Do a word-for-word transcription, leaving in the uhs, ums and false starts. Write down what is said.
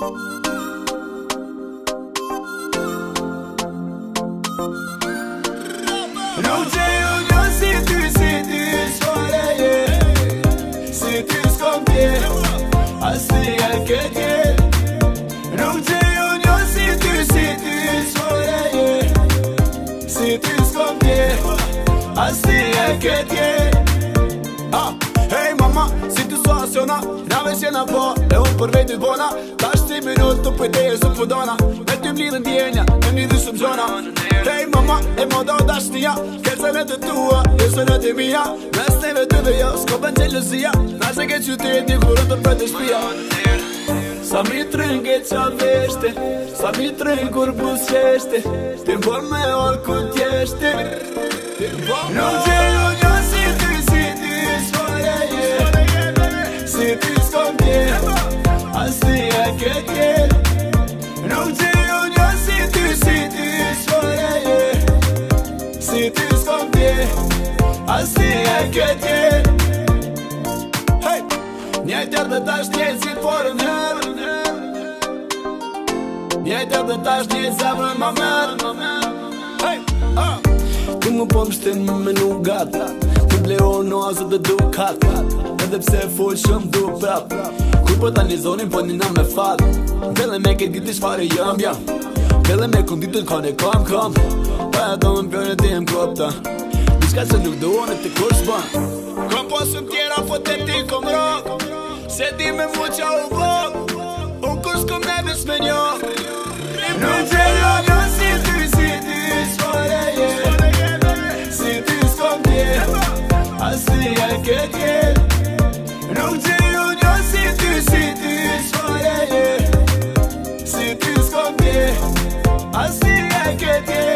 Nuk gjej unë jo si ty, si ty s'fare je. Si ty s'kom tje, as ti e ke tje. Nuk gjej unë jo si ty, si ty s'fare je. Si ty s'kom tje, as ti e ke tje. Ah, hey mama, situasiona na veç jena po, e unë për vetit bona. Ta shti minut të pëjdeje së pëdona. Me ty mlidhën djenja, e një dy shumë gjona. Hey mama, e mo do dashnia, kërcën e të tua, jesën e të mija. Mes neve ty dhe jo, s'ko bën gjelëzia. Na se ke qytet një kurën të për të shpia. Sa mi trënge qa veshte, sa mi trënge kur busqeshte. Ti më bën me orë ku t'jeshte. Nuk gjej unë jo si ty, si ty s'fare je. Si ty s'kom tje, as ti e ke tje. Nuk gjej unë jo si ty, si ty s'fare je. Si ty s'kom tje, as ti e ke tje. Hey, njejtër dhe tash njejtë si porën herë. Njejtër dhe tash njejtë zemrën ma merë. Hey, ah ti më po mështin me nugat. Ti blero noazët dhe dukat. Edhe pse full shumë du prap. Kur po ta një zonin po një në me fat. Vele me ke diti shfare jam jam. Vele me konditën kone kam kam. Pa e do më bjërë ti më kopta. Nishka që nuk duon e të kur s'ban. Kom posën tjera po të ti kom rok. Se di me mu qa u bok. Unë kur s'kom nebis me njo. Nuk gjelo jo si ty, si ty s'fare je. Si ty s'kom tje, as ti e ke tje. Nuk gjelo jo si ty, si ty s'fare je. Si ty s'kom tje, as ti e ke tje.